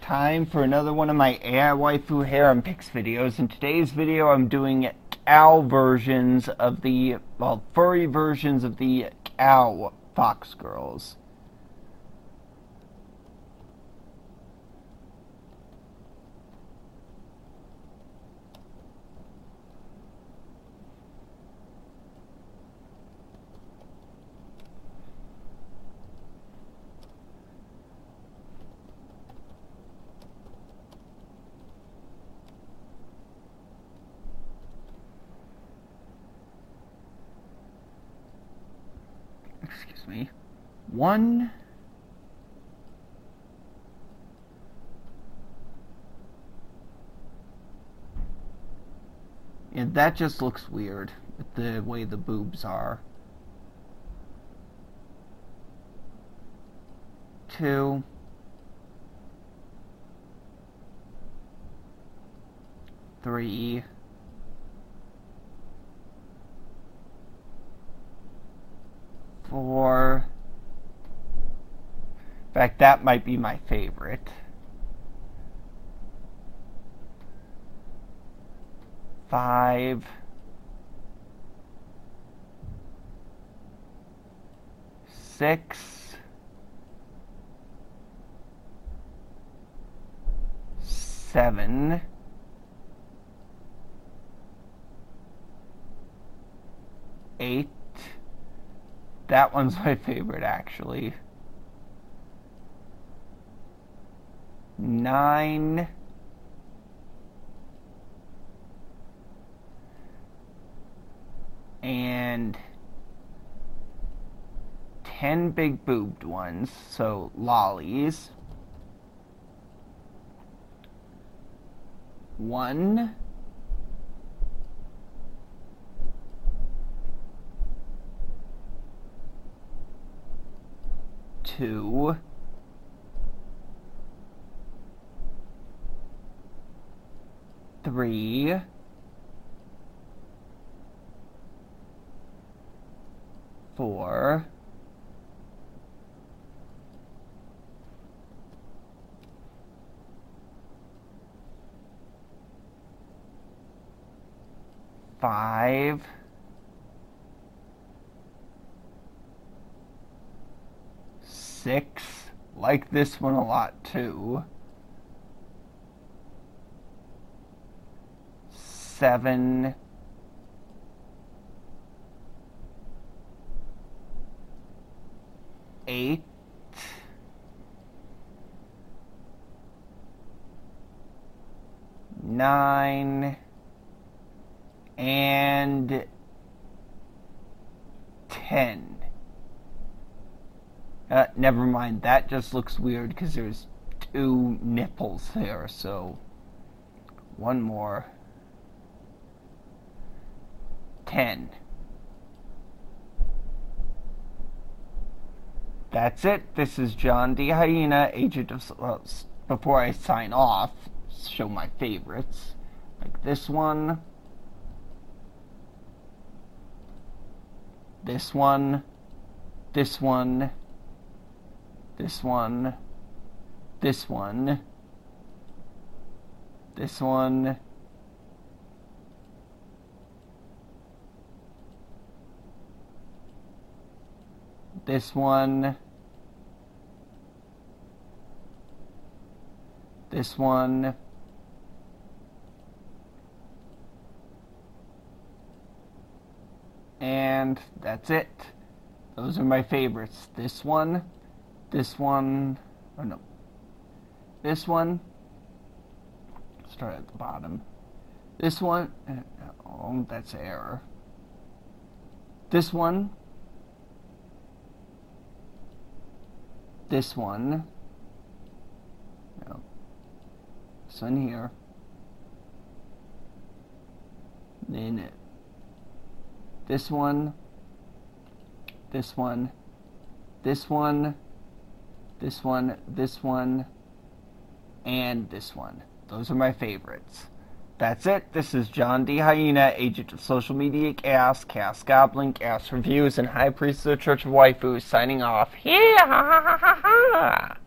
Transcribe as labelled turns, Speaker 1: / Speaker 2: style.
Speaker 1: Time for another one of my AI waifu harem pics videos. In today's video, I'm doing cow versions of the, furry versions of the cow fox girls. Excuse me. One. And that just looks weird with the way the boobs are. 2. 3. 4. In fact, that might be my favorite. 5. 6. 7. 8. That one's my favorite, actually. 9. And 10 big boobed ones, so lollies. 1. 2. 3. 4. 5. 6. Like this one a lot too. 7. 8. 9. And 10. Never mind, that just looks weird because there's 2 nipples there, so one more. 10. That's it. This is John D. Hyena, agent of... before I sign off, show my favorites. Like this one. This one. This one. This one. This one. This one. This one. This one. And that's it. Those are my favorites. This one. This one. Oh no. This one. Start at the bottom. This one. Oh, that's an error. This one. This one. No. This one here. Then this one. This one. This one. This one. This one. And this one. Those are my favorites. That's it. This is John D. Hyena, agent of social media chaos, Chaos Goblin, Chaos Reviews, and High Priest of the Church of Waifus, signing off. Yeah!